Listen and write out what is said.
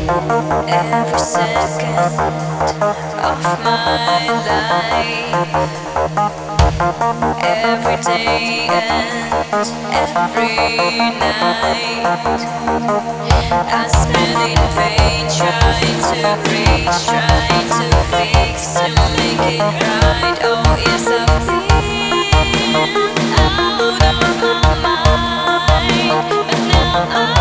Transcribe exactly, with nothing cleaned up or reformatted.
every second of my life, every day and every night. I spend in vain trying to reach, trying to fix, to make it right. Oh yes, I've been out of my mind, but now I